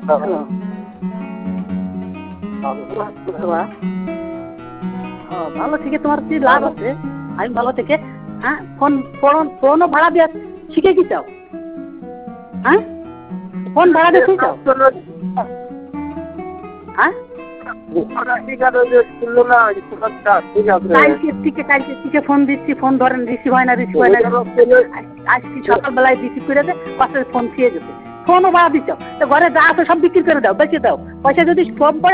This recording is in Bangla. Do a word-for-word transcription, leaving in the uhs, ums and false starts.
হ্যালো। বাবা। ও ভালো থেকে তোমার কি লাভ আছে? আমি ভালো থেকে হ্যাঁ ফোন ফোন ফোনও ভাড়া দিয়ে শিখে কি চাও? হ্যাঁ ফোন ভাড়া দিয়ে শিখে চাও? হ্যাঁ কালকে থেকে কালকে থেকে ফোন দিচ্ছি, ফোন ধরেন, রিসিভ হয় না, রিসিভ হয় না। আজকে সকালবেলায় রিসিভ করে দে, পাশে ফোন খেয়ে গেছে। ফোনও ভাড়া দিচ্ছ, তো ঘরে যা আছে সব বিক্রি করে দাও, বেঁচে দাও, পয়সা যদি কম পড়ে